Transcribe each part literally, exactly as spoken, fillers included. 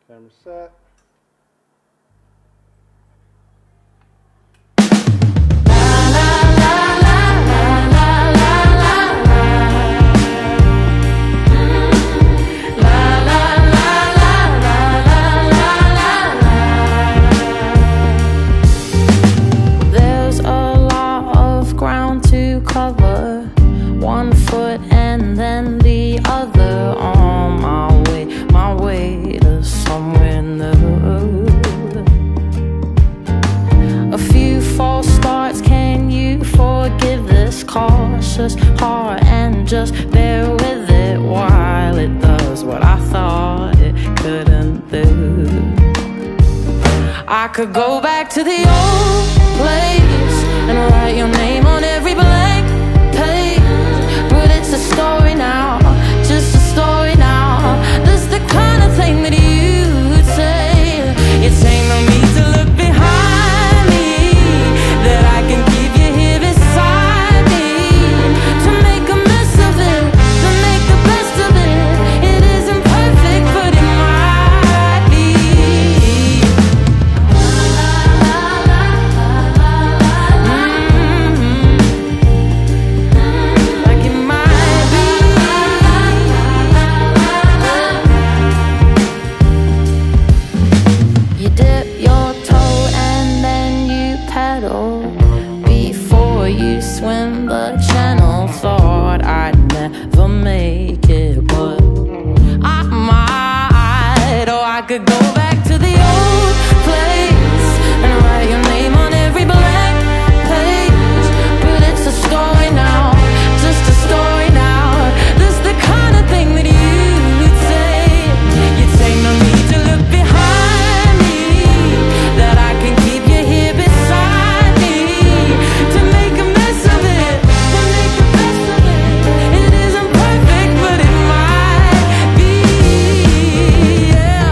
Camera set. There's a lot of ground to cover, one foot and then the other, on my way, my way to somewhere new. A few false starts, can you forgive this cautious heart and just bear with it while it does what I thought it couldn't do? I could go back to the old place and write your name on every blank page, but it's a story now, just a story now. That's the kind of thing that you'd say. It ain't no need to look behind me, that I can keep you here beside me, to make a mess of it, to make the best of it. It isn't perfect, but it might be. Like it might be. You dip your toe and then you paddle before you swim the channel. Thought I'd never make it, but I might. Oh, I could go back to the old place and write your name on every blank page, but it's a story now, just a story now. That's the kind of thing that you'd say. You'd say no need to look behind me, that I can keep you here beside me, to make a mess of it, to make the best of it. It isn't perfect, but it might be. Yeah.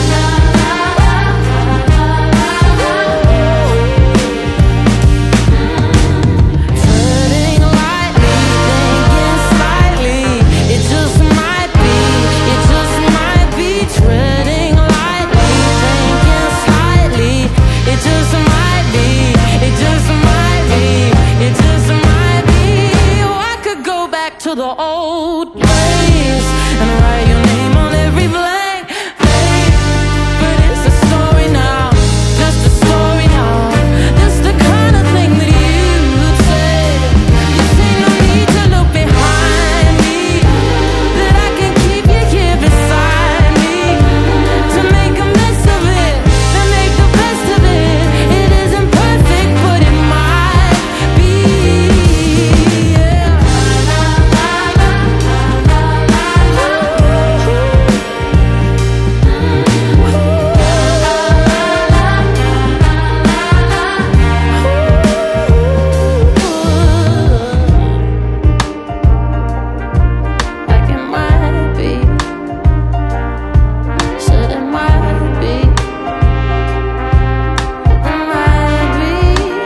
Treading lightly, thinking slightly. It just might be, it just might be. Treading lightly, thinking slightly. It just might be, it just might be, it just might be. Oh, I could go back to the old place and write your name on every blank page, but it's a story now, just a story now. That's the kind of thing that you'd say. You say no need to look behind me, that I can keep you here beside me, to make a mess of it, to make the best of it. It isn't perfect, but it might be. Yeah. Like it might be, said it might be, it might be.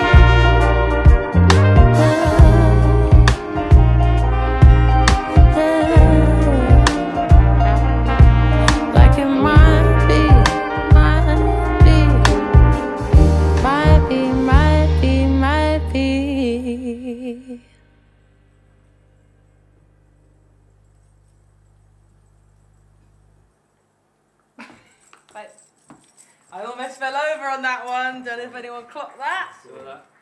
Like it might be, might be, might be, might be, might be. Right. I almost fell over on that one. Don't know if anyone clocked that. Saw that.